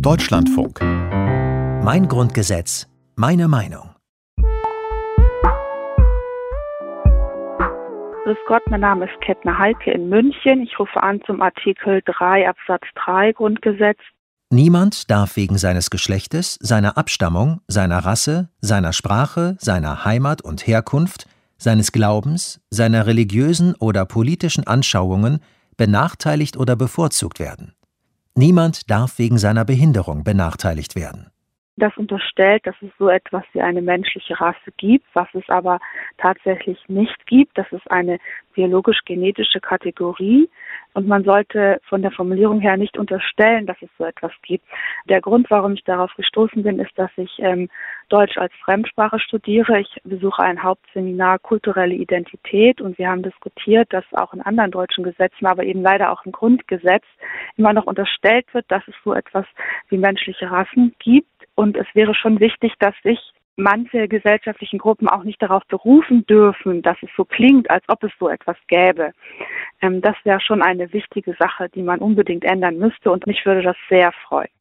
Deutschlandfunk. Mein Grundgesetz, meine Meinung. Grüß Gott, mein Name ist Kettner Heike in München. Ich rufe an zum Artikel 3 Absatz 3 Grundgesetz. Niemand darf wegen seines Geschlechtes, seiner Abstammung, seiner Rasse, seiner Sprache, seiner Heimat und Herkunft, seines Glaubens, seiner religiösen oder politischen Anschauungen benachteiligt oder bevorzugt werden. Niemand darf wegen seiner Behinderung benachteiligt werden. Das unterstellt, dass es so etwas wie eine menschliche Rasse gibt, was es aber tatsächlich nicht gibt. Das ist eine biologisch-genetische Kategorie und man sollte von der Formulierung her nicht unterstellen, dass es so etwas gibt. Der Grund, warum ich darauf gestoßen bin, ist, dass ich Deutsch als Fremdsprache studiere. Ich besuche ein Hauptseminar Kulturelle Identität und wir haben diskutiert, dass auch in anderen deutschen Gesetzen, aber eben leider auch im Grundgesetz immer noch unterstellt wird, dass es so etwas wie menschliche Rassen gibt. Und es wäre schon wichtig, dass sich manche gesellschaftlichen Gruppen auch nicht darauf berufen dürfen, dass es so klingt, als ob es so etwas gäbe. Das wäre schon eine wichtige Sache, die man unbedingt ändern müsste und mich würde das sehr freuen.